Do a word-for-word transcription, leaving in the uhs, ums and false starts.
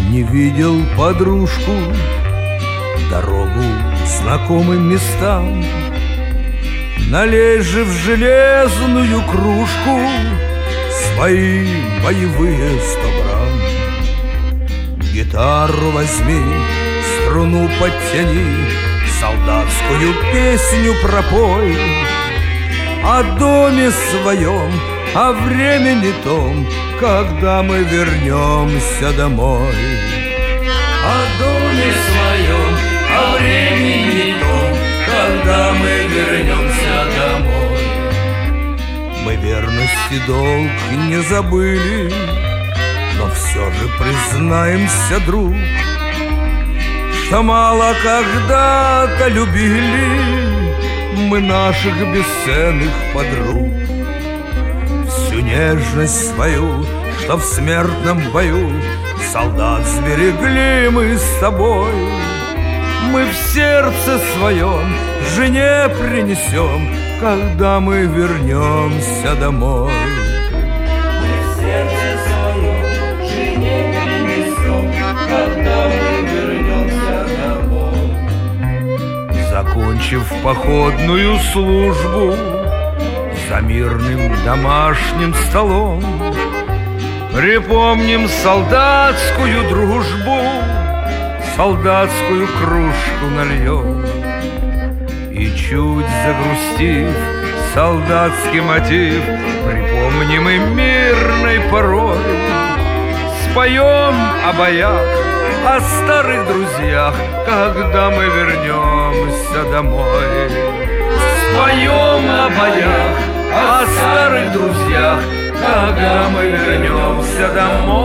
не видел подружку, дорогу знакомым местам. Налей же в железную кружку свои боевые сто грамм. Гитару возьми, струну подтяни, солдатскую песню пропой. О доме своем, о времени том, когда мы вернемся домой. О доме своем, о времени том, когда мы вернемся домой. Мы верность и долг не забыли, но все же признаемся, друг, что мало когда-то любили мы наших бесценных подруг. Всю нежность свою, что в смертном бою солдат сберегли мы с тобой, мы в сердце своем жене принесем, когда мы вернемся домой. Мы в сердце своем жене принесем, когда мы вернемся домой. Закончив походную службу за мирным домашним столом, припомним солдатскую дружбу, солдатскую кружку нальем. И чуть загрустив солдатский мотив, припомним и мирной порой, споем о боях, о старых друзьях, когда мы вернемся домой. Споем о боях, о старых друзьях, когда мы вернемся домой.